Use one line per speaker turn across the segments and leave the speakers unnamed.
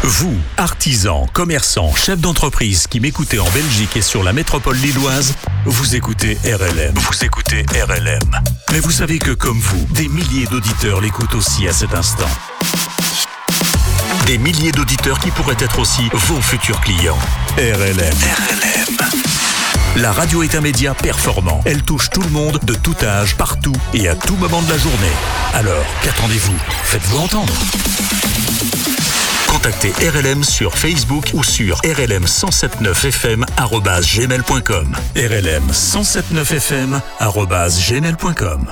Vous, artisans, commerçants, chefs d'entreprise qui m'écoutez en Belgique et sur la métropole lilloise, vous écoutez RLM. Vous écoutez RLM. Mais vous savez que comme vous, des milliers d'auditeurs l'écoutent aussi à cet instant. Des milliers d'auditeurs qui pourraient être aussi vos futurs clients. RLM. La radio est un média performant. Elle touche tout le monde, de tout âge, partout et à tout moment de la journée. Alors, qu'attendez-vous ? Faites-vous entendre. Contactez RLM sur Facebook ou sur rlm1079fm@gmail.com. rlm1079fm@gmail.com.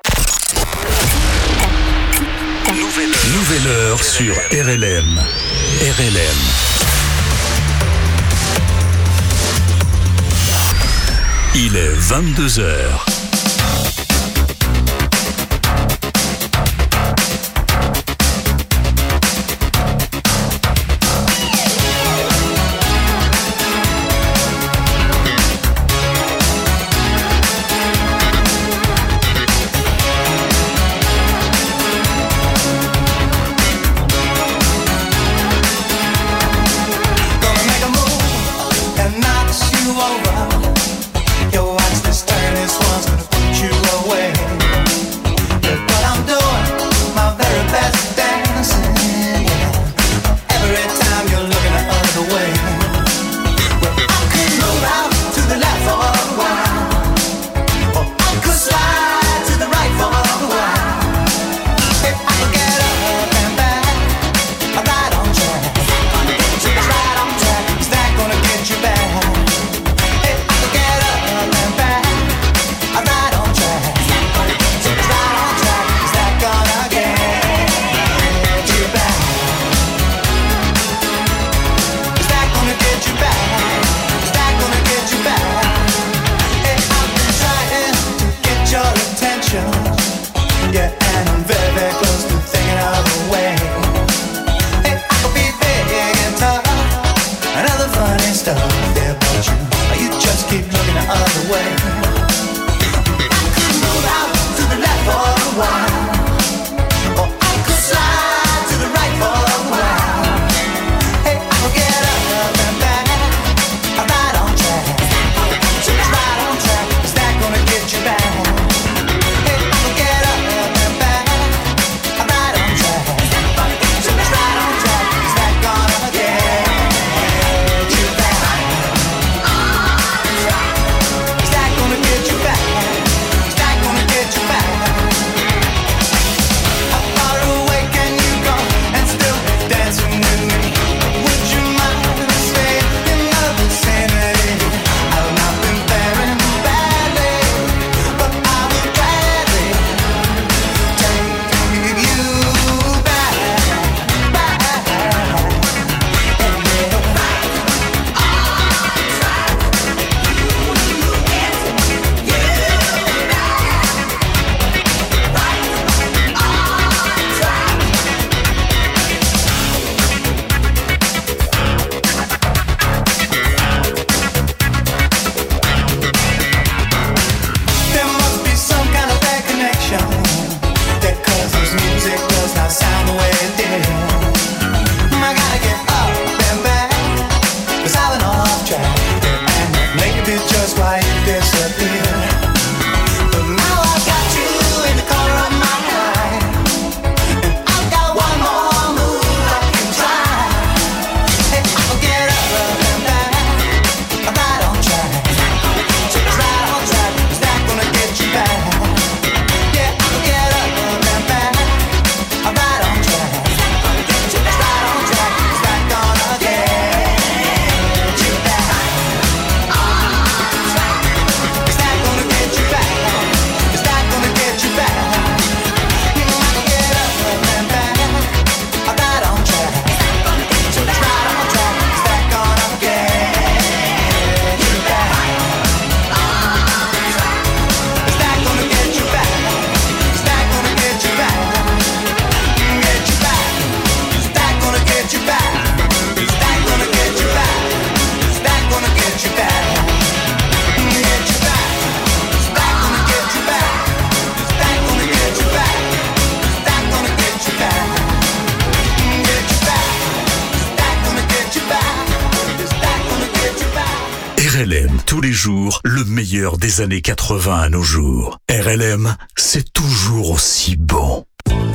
Nouvelle heure sur RLM. Il est 22h.
Your watch this turn, this one's
RLM, tous les jours, le meilleur des années 80 à nos jours. RLM, c'est toujours aussi bon.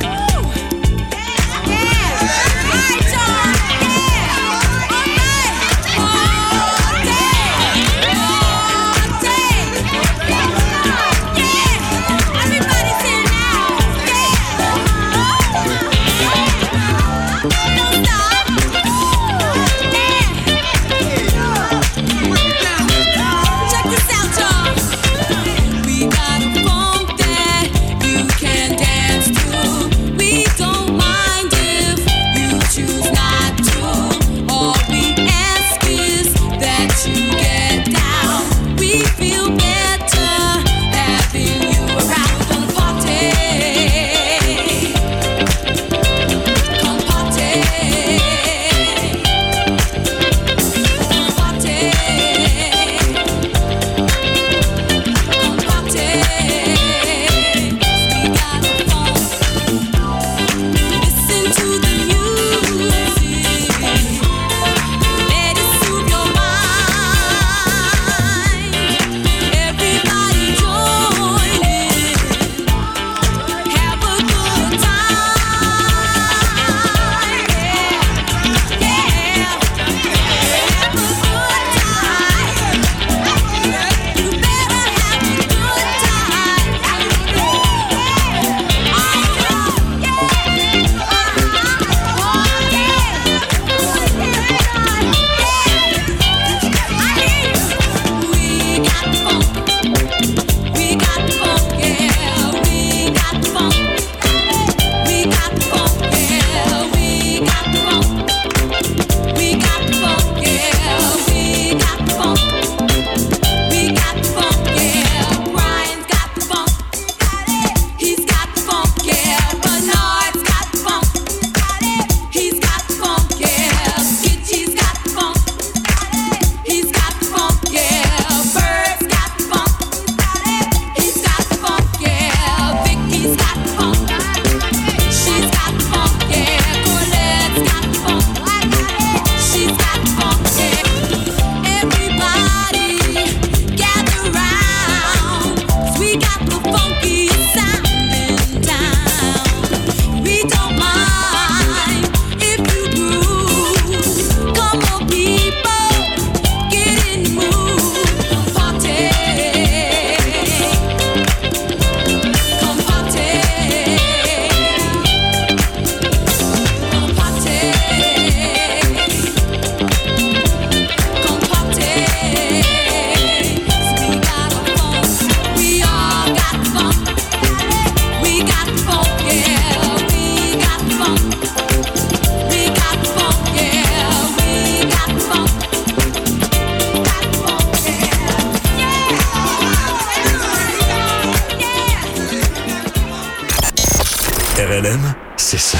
RLM, c'est ça.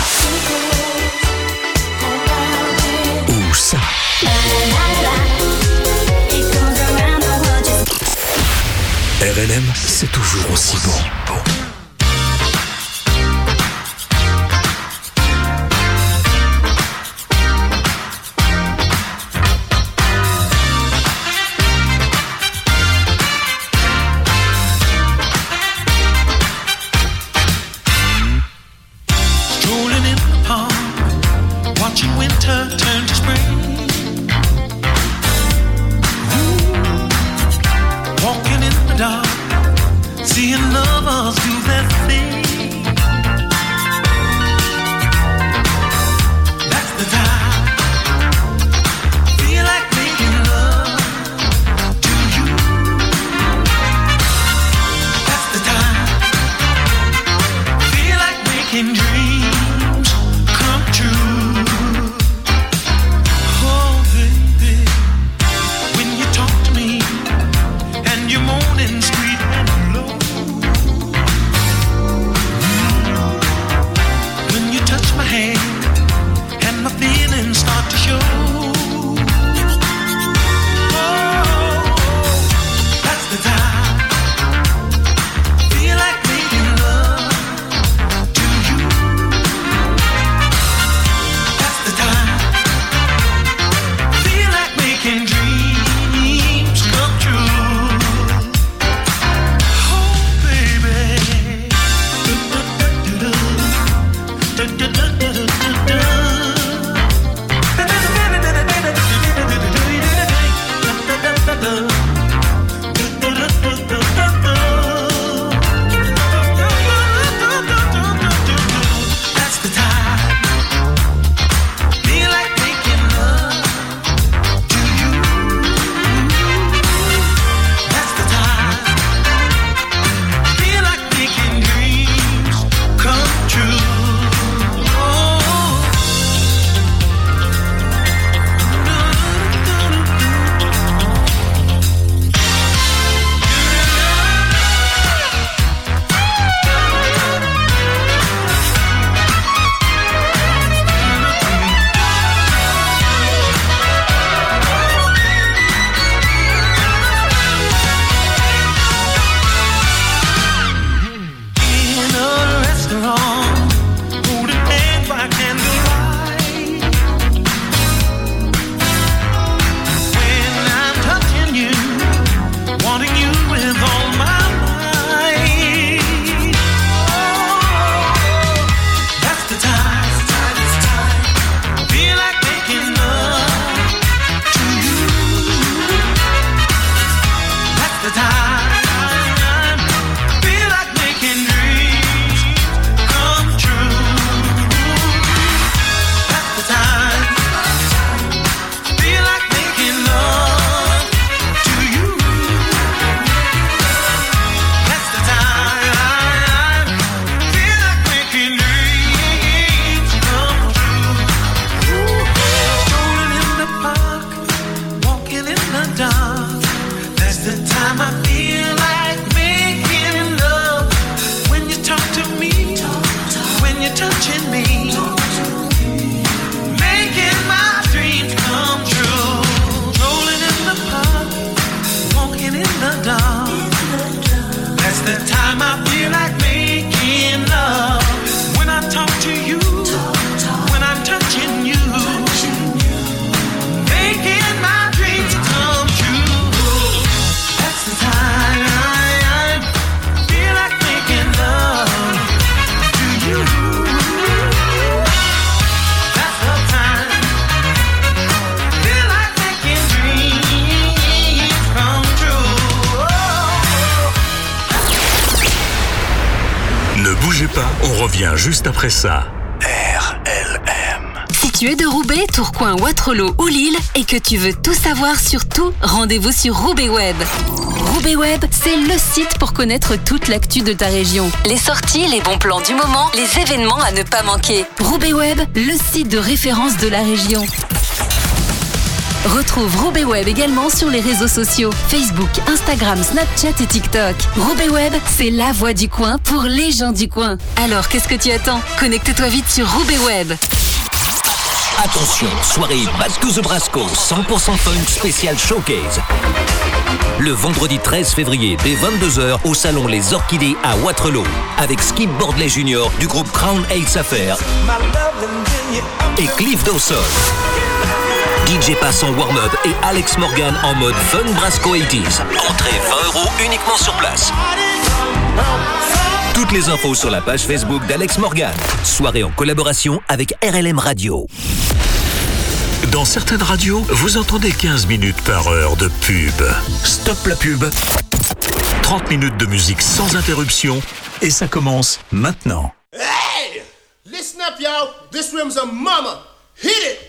Ou ça. RLM, c'est toujours aussi bon.
Seeing lovers do
revient juste après ça.
Si tu es de Roubaix, Tourcoing, Wattrelos ou Lille et que tu veux tout savoir sur tout, rendez-vous sur Roubaix Web. Roubaix Web, c'est le site pour connaître toute l'actu de ta région. Les sorties, les bons plans du moment, les événements à ne pas manquer. Roubaix Web, le site de référence de la région. Retrouve Roubaix Web également sur les réseaux sociaux, Facebook, Instagram, Snapchat et TikTok. Roubaix Web, c'est la voix du coin pour les gens du coin. Alors qu'est-ce que tu attends? Connecte-toi vite sur Roubaix Web.
Attention, soirée Back to the Brasco, 100% funk spécial showcase. Le vendredi 13 février dès 22h au salon Les Orchidées à Wattrelos avec Skip Bordley Jr. du groupe Crown Heights Affair et Cliff Dawson. DJ Pass en warm-up et Alex Morgan en mode fun Brasco 80s. Entrée 20 € uniquement sur place. Toutes les infos sur la page Facebook d'Alex Morgan. Soirée en collaboration avec RLM Radio.
Dans certaines radios, vous entendez 15 minutes par heure de pub. Stop la pub. 30 minutes de musique sans interruption et ça commence maintenant.
Hey! Listen up, y'all. This room's a mama. Hit it!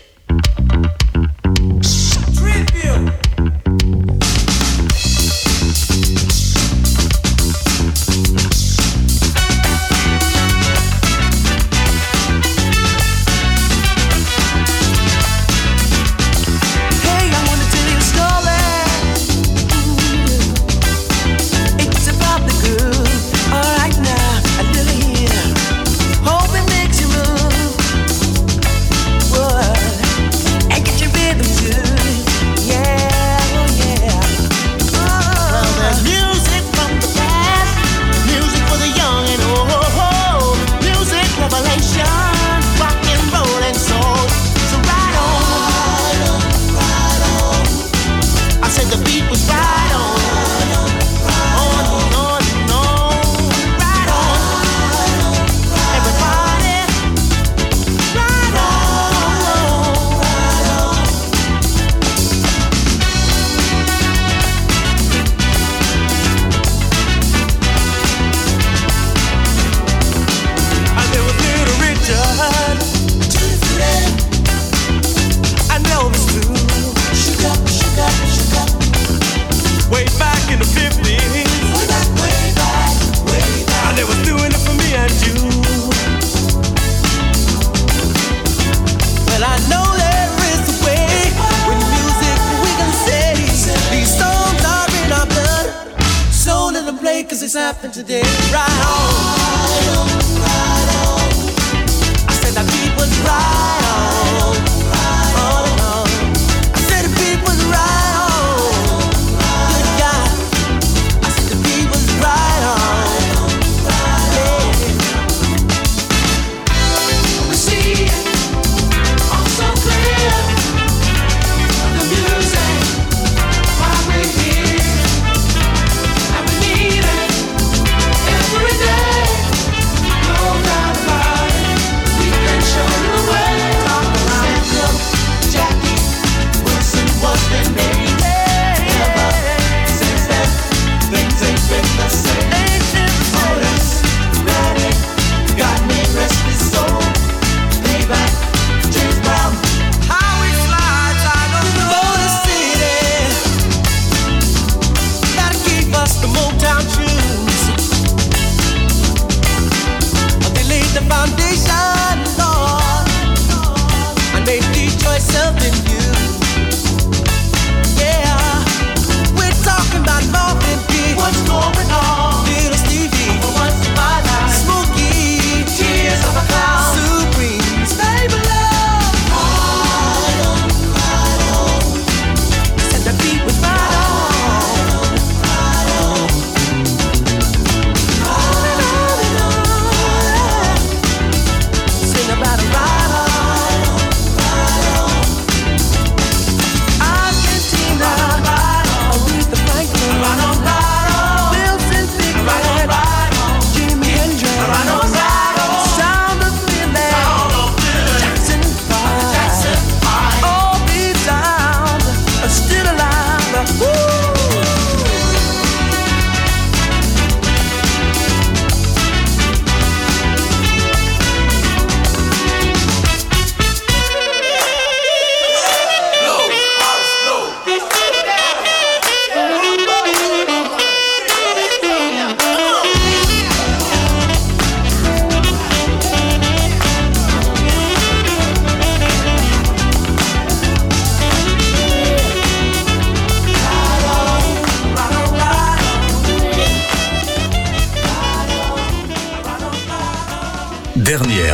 Tribute!
Today, right on, right on. I said the beat was right on, on and on. I said the beat was right on, good God. I said the beat was right on, yeah. We see it all so clear. The music, why we're here, and we need it every day.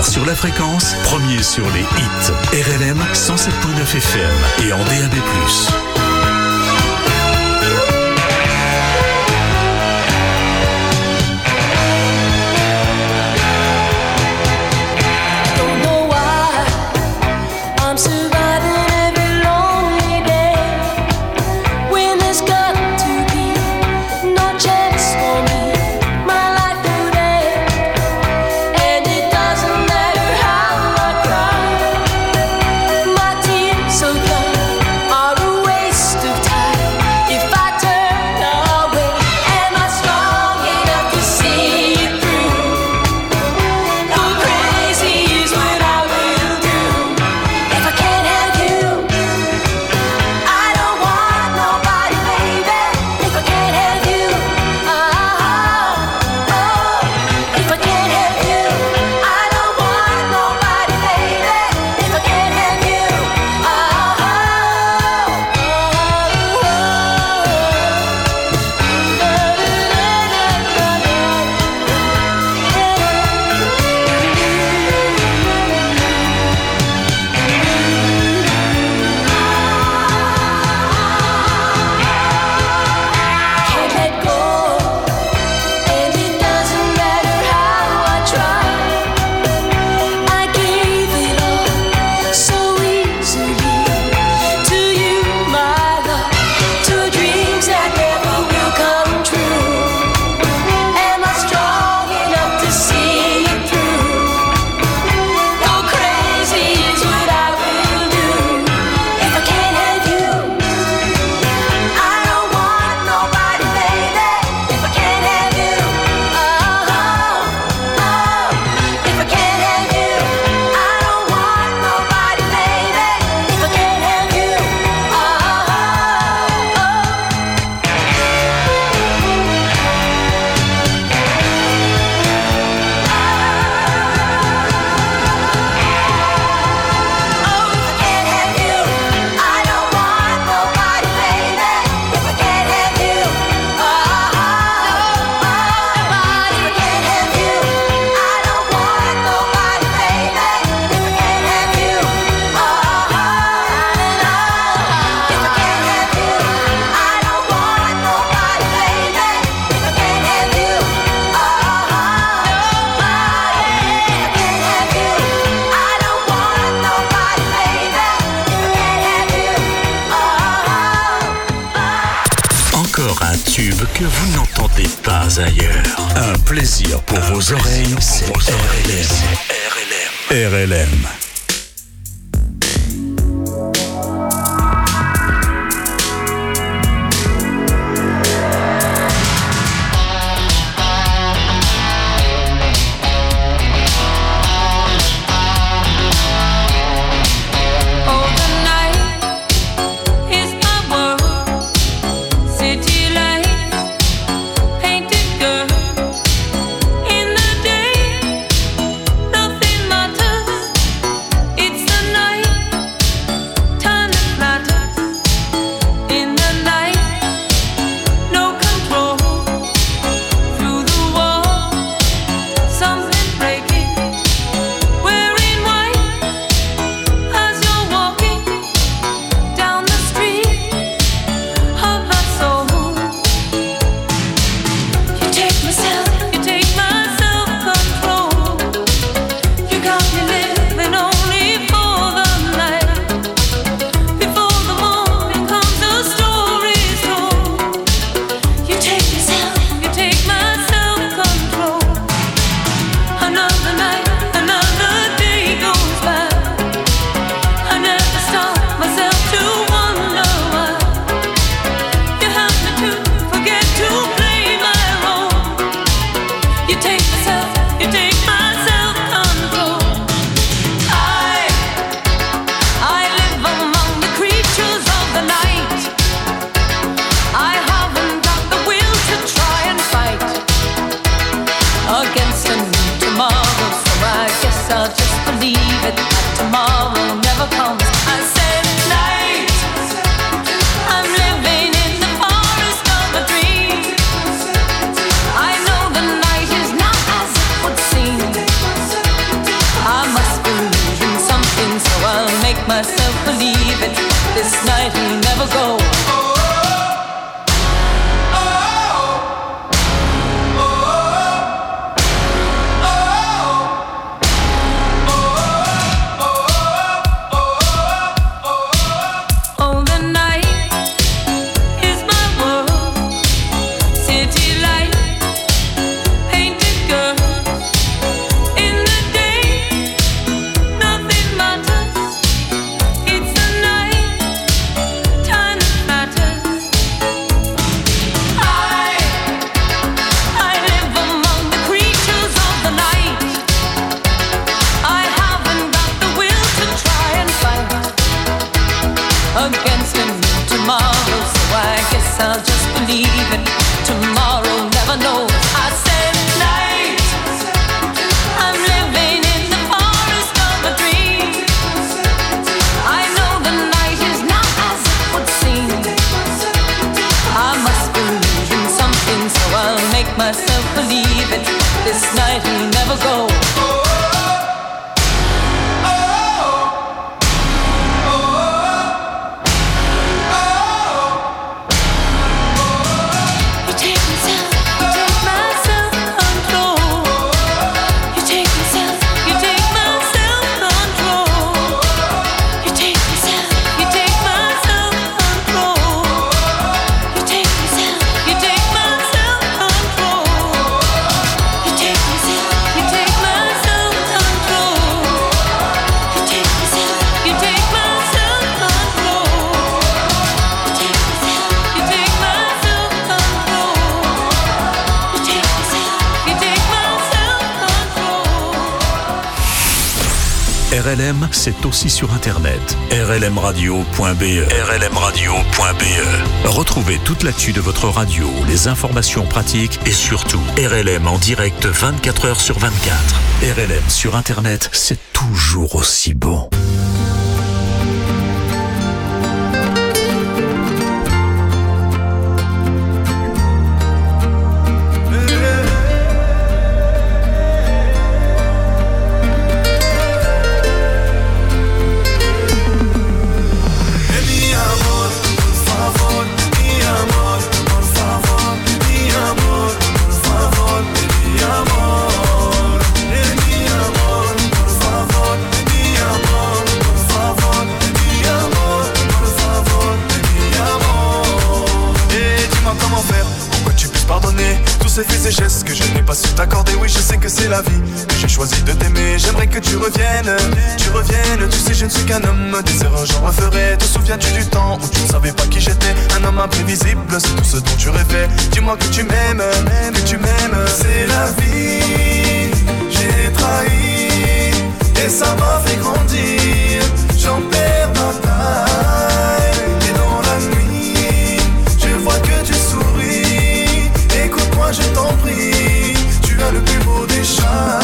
Alors sur la fréquence, premier sur les hits. RLM 107.9 FM et en DAB+. Que vous n'entendez pas ailleurs. Un plaisir pour vos oreilles, c'est RLM. RLM.
In the day, nothing matters.
make myself believe it. This night will never go. I'll just believe it. Tomorrow never knows. I said night. I'm living in the forest of a dream. I know the night is not as it would seem. I must believe in something, so I'll make myself believe it. This night will never go.
RLM, c'est aussi sur Internet. rlmradio.be. rlmradio.be. Retrouvez toute l'actu de votre radio, les informations pratiques et surtout RLM en direct 24 heures sur 24. RLM sur Internet, c'est toujours aussi bon.
Ces faits et gestes que je n'ai pas su t'accorder. Oui, je sais que c'est la vie, que j'ai choisi de t'aimer. J'aimerais que tu reviennes. Tu sais, je ne suis qu'un homme, des erreurs j'en referai. Te souviens-tu du temps où tu ne savais pas qui j'étais? Un homme imprévisible, c'est tout ce dont tu rêvais. Dis-moi que tu m'aimes, C'est la vie, j'ai trahi et ça m'a fait grandir. J'en perds ma taille et dans la nuit, je vois que tu souris. Écoute-moi, je t'en prie, tu as le plus beau des chats.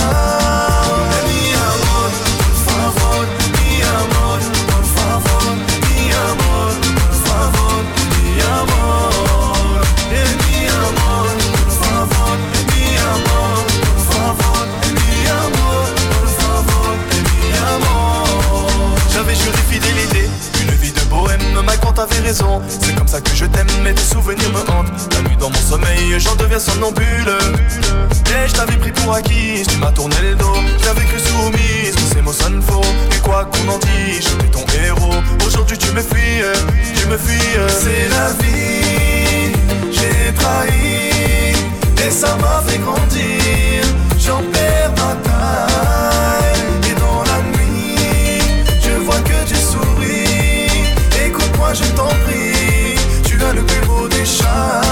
Mi amor, por favor, mi amor, por favor, mi amor, por favor, mi amor. Mi amor, por favor, mi amor, por favor, mi amor, por favor, mi amor. J'avais juré fidélité, une vie de bohème, Mike, t'avais raison. C'est comme ça que je t'aime, mais tes souvenirs me hantent. La nuit dans mon sommeil, j'en deviens somnambule. Et je t'avais pris pour acquis, tu m'as tourné le dos. J'avais cru soumise, mais ces mots sonnent faux. Et quoi qu'on en dise, j'étais ton héros. Aujourd'hui tu me fuis, C'est la vie, j'ai trahi et ça m'a fait grandir. J'en perds ma taille et dans la nuit, je vois que tu souris. Écoute-moi, je t'en prie, tu as le plus beau des chats.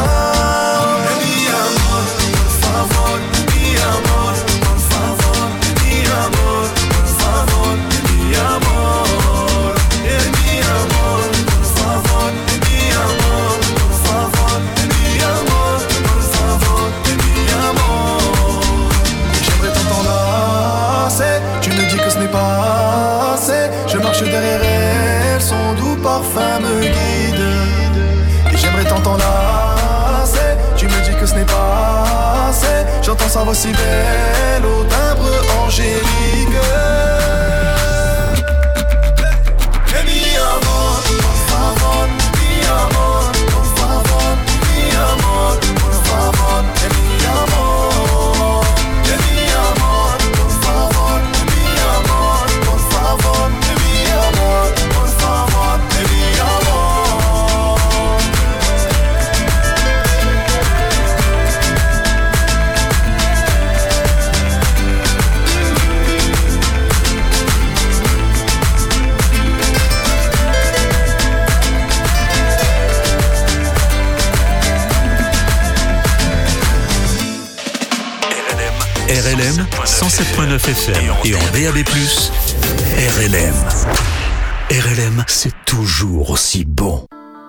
Mi amor, por favor, mi amor, por favor, mi amor, por favor, mi amor. Mi amor, por favor, mi amor, por favor, mi amor, por favor, mi amor. J'aimerais tant t'enlacer, tu me dis que ce n'est pas assez. Je marche derrière elle, son doux parfum me guide. Et j'aimerais tant t'enlacer, tu me dis que ce n'est pas assez. J'entends sa voix si belle au timbre angélique.
RLM 107.9 FM et en DAB+, RLM. RLM, c'est toujours aussi bon.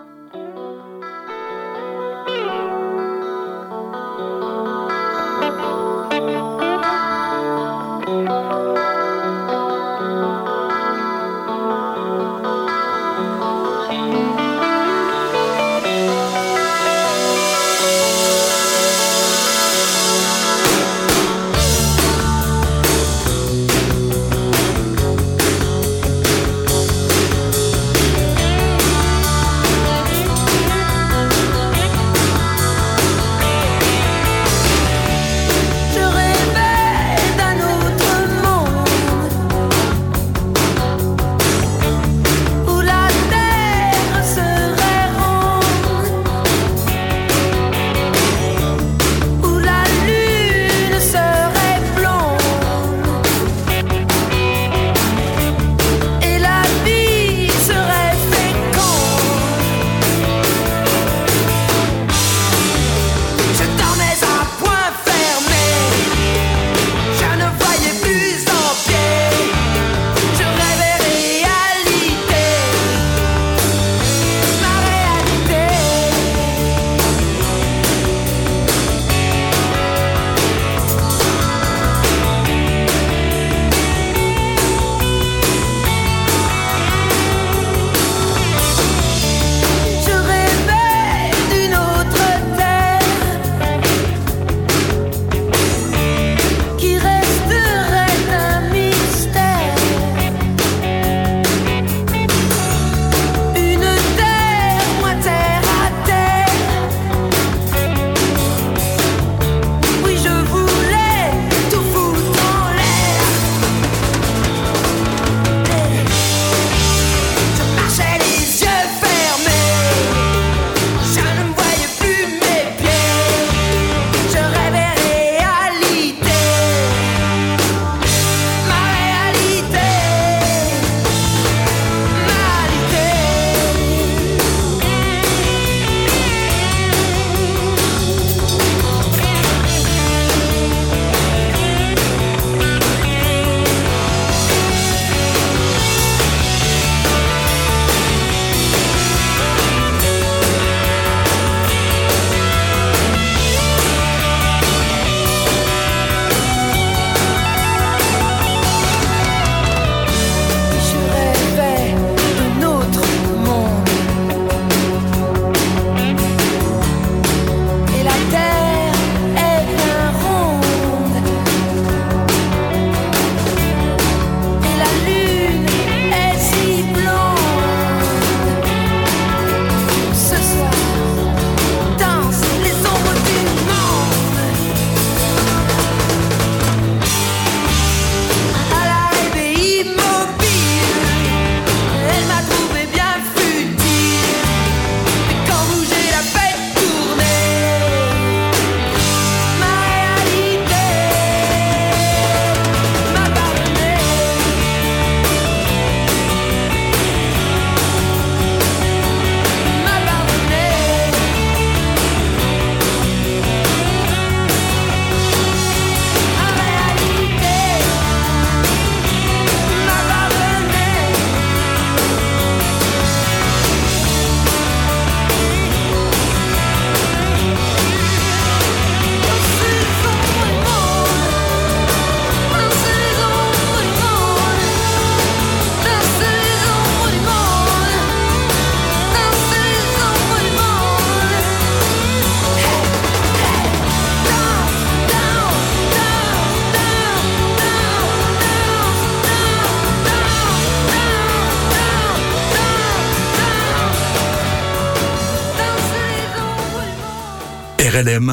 RLM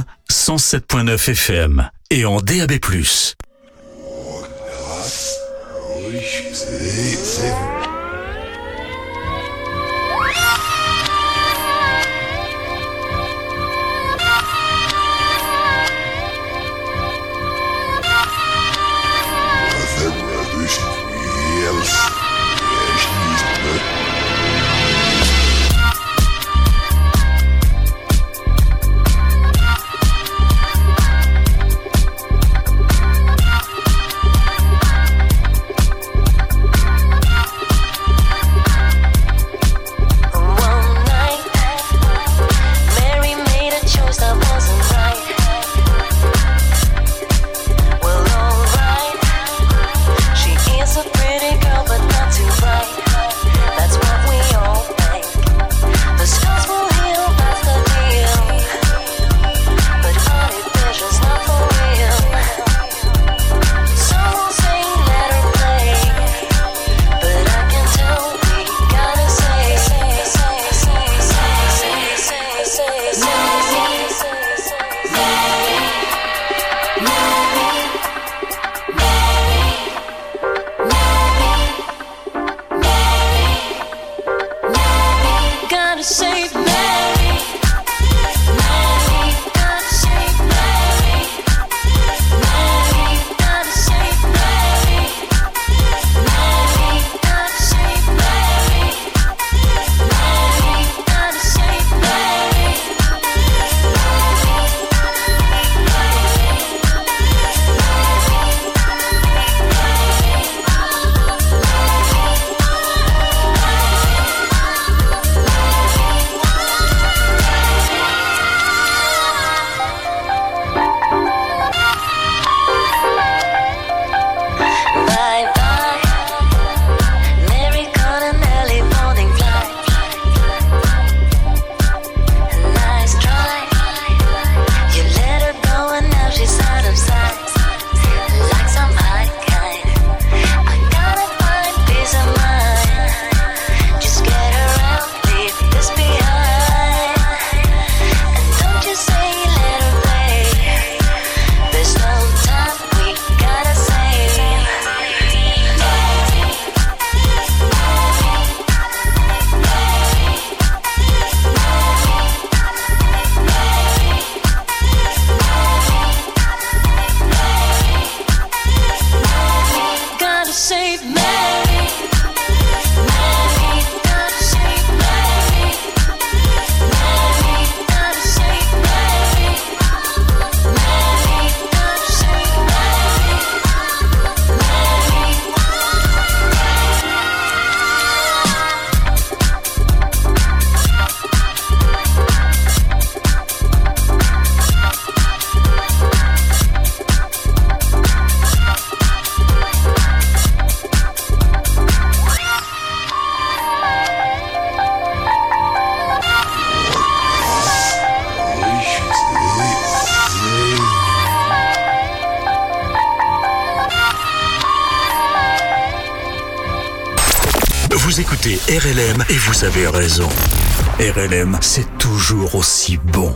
107.9 FM et en DAB+. Vous écoutez RLM et vous avez raison. RLM, c'est toujours aussi bon.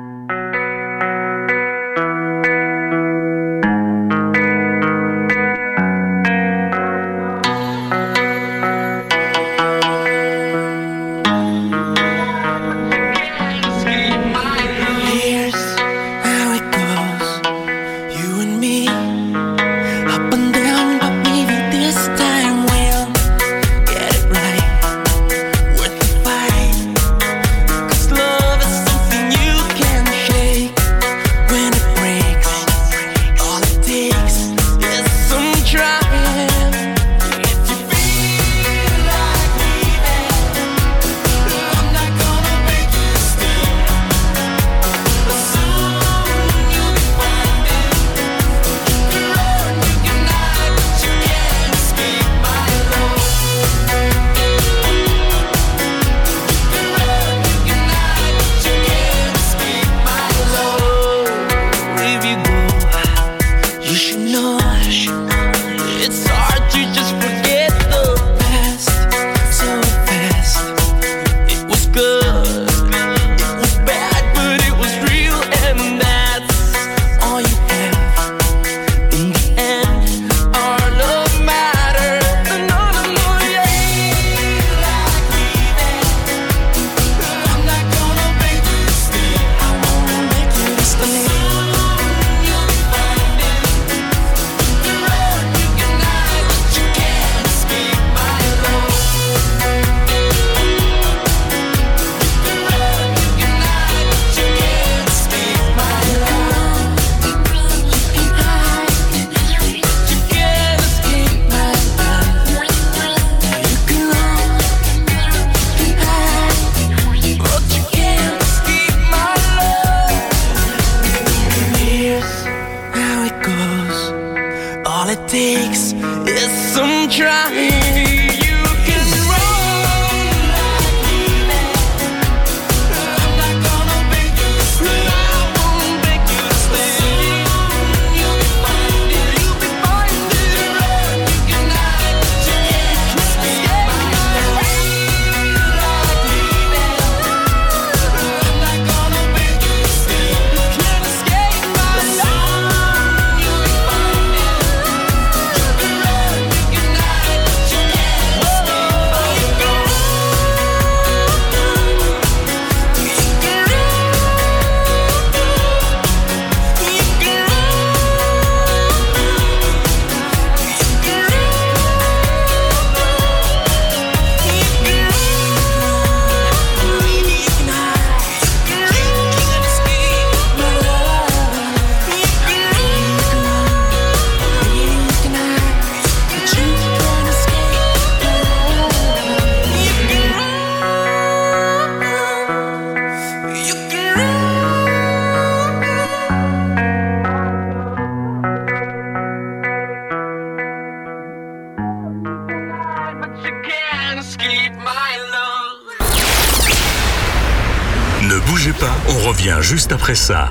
Ne bougez pas, on revient juste après ça.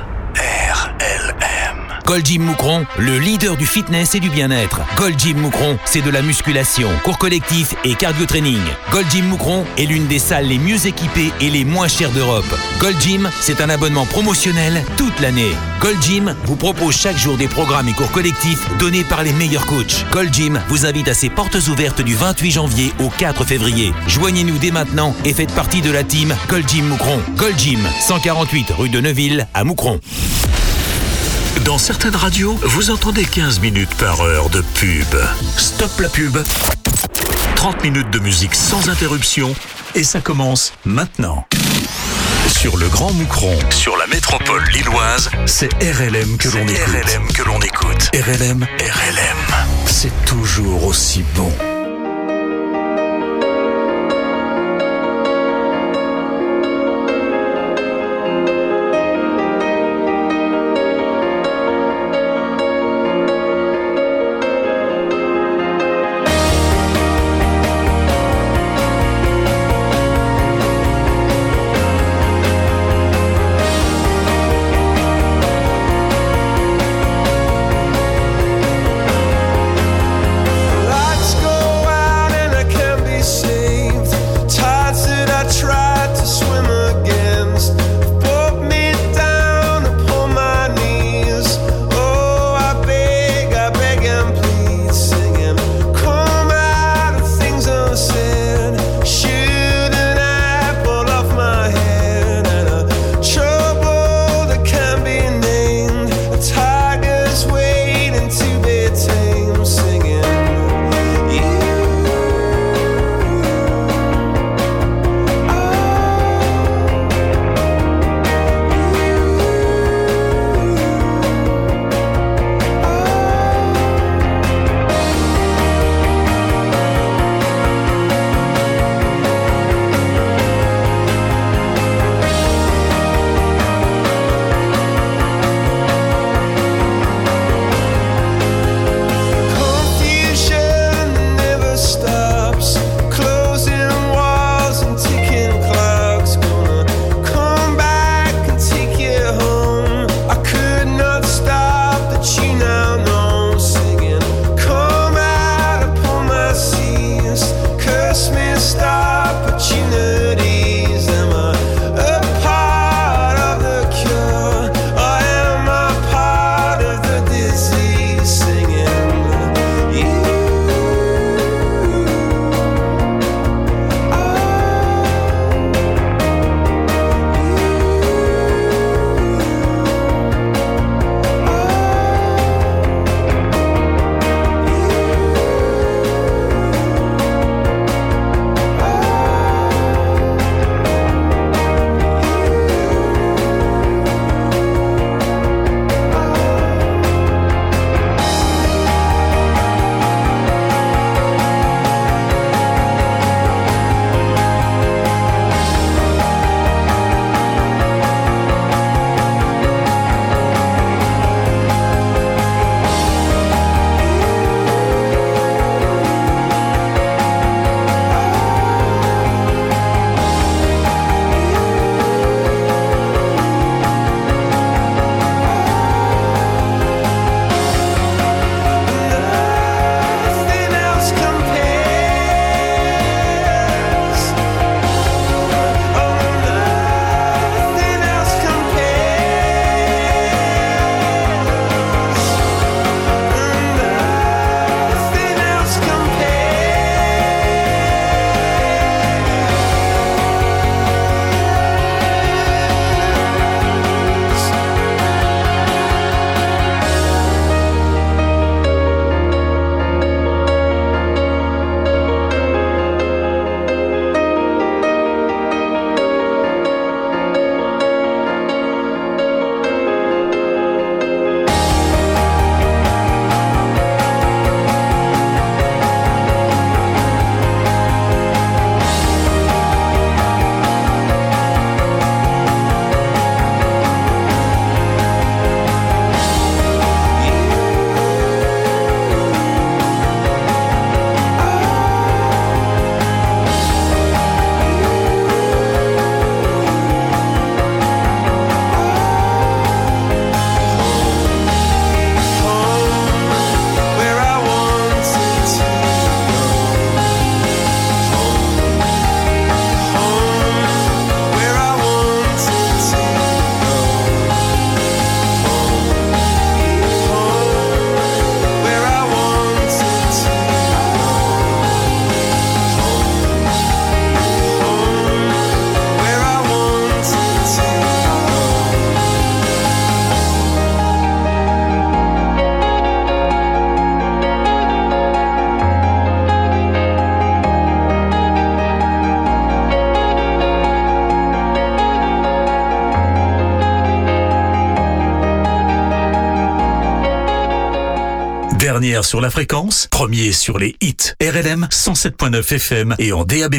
Gold Gym Moucron, le leader du fitness et du bien-être. Gold Gym Moucron, c'est de la musculation, cours collectif et cardio training. Gold Gym Moucron est l'une des salles les mieux équipées et les moins chères d'Europe. Gold Gym, c'est un abonnement promotionnel toute l'année. Gold Gym vous propose chaque jour des programmes et cours collectifs donnés par les meilleurs coachs. Gold Gym vous invite à ses portes ouvertes du 28 janvier au 4 février. Joignez-nous dès maintenant et faites partie de la team Gold Gym Moucron. Gold Gym, 148 rue de Neuville à Moucron.
Dans certaines radios, vous entendez 15 minutes par heure de pub. Stop la pub. 30 minutes de musique sans interruption et ça commence maintenant. Sur le Grand Moucron, sur la métropole lilloise, c'est RLM que l'on écoute. RLM que l'on écoute. RLM, c'est toujours aussi bon.
Let's go.
dernière sur la fréquence, premier sur les hits. RLM 107.9 FM et en DAB+.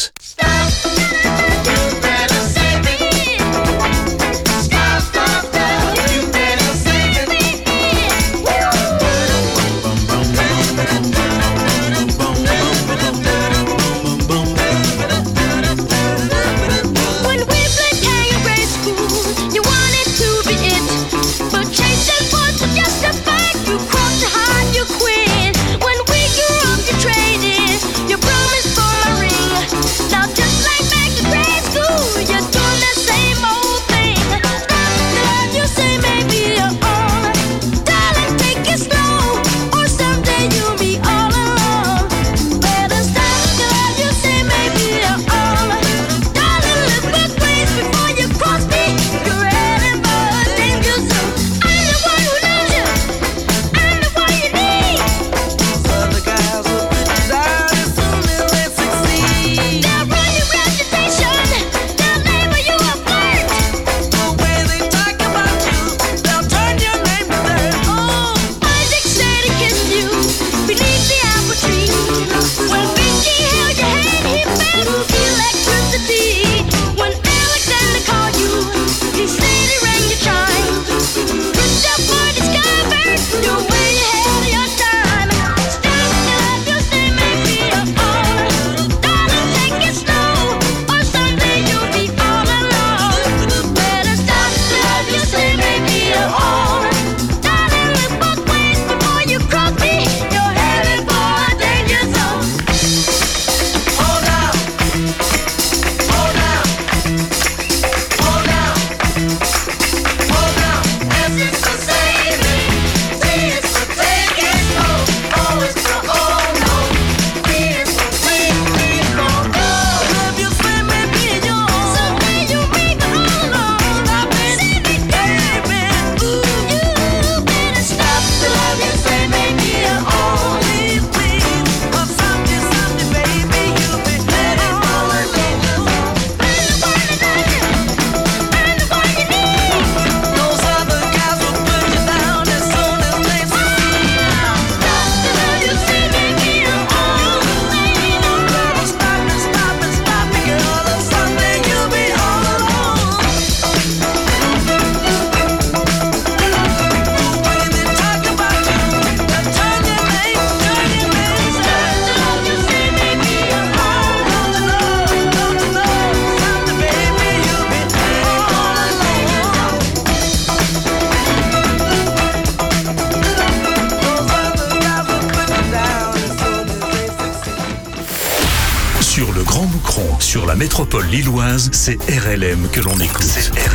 Sur la métropole lilloise, c'est RLM que l'on écoute.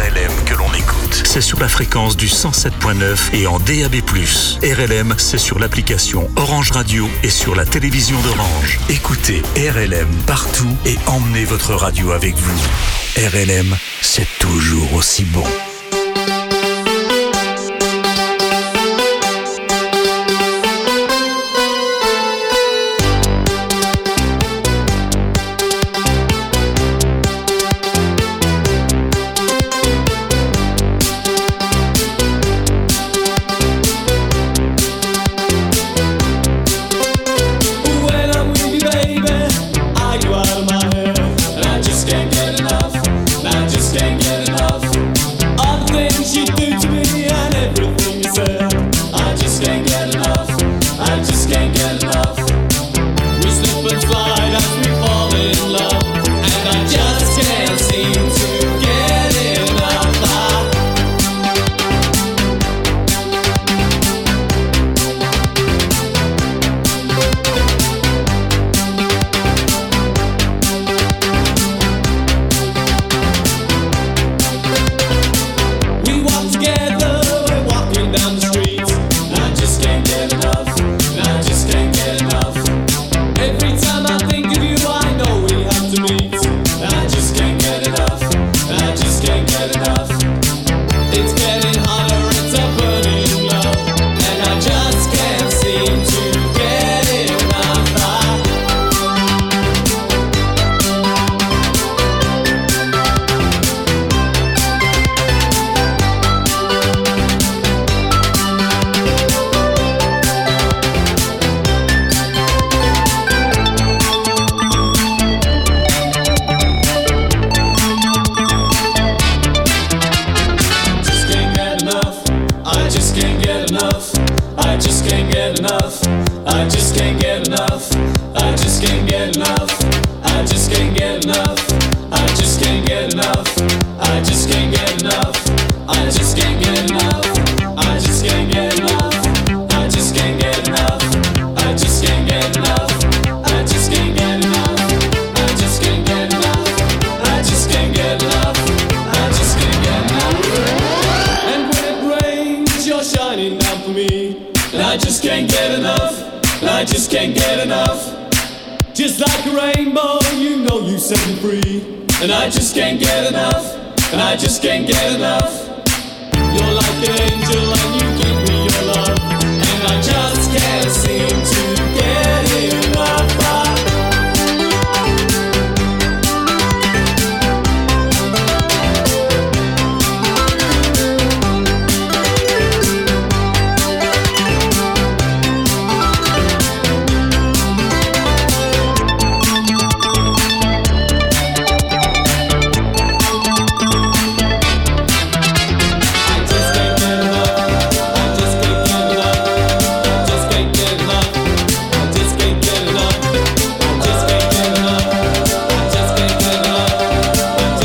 C'est sur la fréquence du 107.9 et en DAB+. RLM, c'est sur l'application Orange Radio et sur la télévision d'Orange. Écoutez RLM partout et emmenez votre radio avec vous. RLM, c'est toujours aussi bon.
I just can't get enough. I just can't get enough. Just like a rainbow, you know you set me free. And I just can't get enough. And I just can't get enough. You're like an angel and you give me your love. And I just can't seem to